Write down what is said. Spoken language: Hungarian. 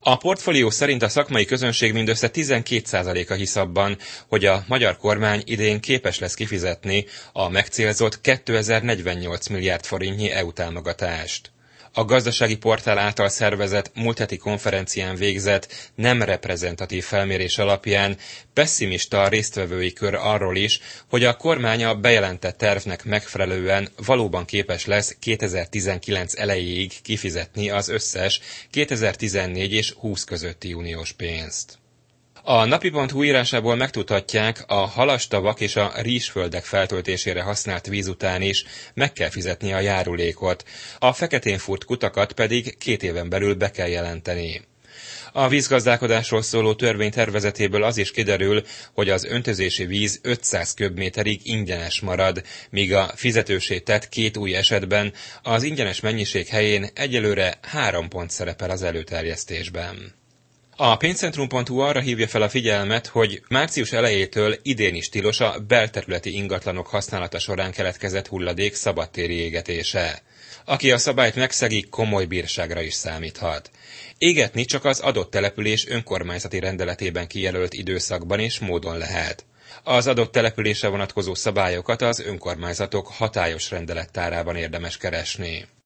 A portfólió szerint a szakmai közönség mindössze 12%-a hisz abban, hogy a magyar kormány idén képes lesz kifizetni a megcélzott 2048 milliárd forintnyi EU támogatást. A gazdasági portál által szervezett múlt heti konferencián végzett nem reprezentatív felmérés alapján pesszimista a résztvevői kör arról is, hogy a kormány a bejelentett tervnek megfelelően valóban képes lesz 2019 elejéig kifizetni az összes 2014 és 20 közötti uniós pénzt. A napi.hu írásából megtudhatják, a halastavak és a rizsföldek feltöltésére használt víz után is meg kell fizetni a járulékot, a feketén fúrt kutakat pedig 2 éven belül be kell jelenteni. A vízgazdálkodásról szóló törvény tervezetéből az is kiderül, hogy az öntözési víz 500 köbméterig ingyenes marad, míg a fizetőssé tett 2 új esetben az ingyenes mennyiség helyén egyelőre 3 pont szerepel az előterjesztésben. A pénzcentrum.hu arra hívja fel a figyelmet, hogy március elejétől idén is tilos a belterületi ingatlanok használata során keletkezett hulladék szabadtéri égetése. Aki a szabályt megszegi, komoly bírságra is számíthat. Égetni csak az adott település önkormányzati rendeletében kijelölt időszakban és módon lehet. Az adott településre vonatkozó szabályokat az önkormányzatok hatályos rendelettárában érdemes keresni.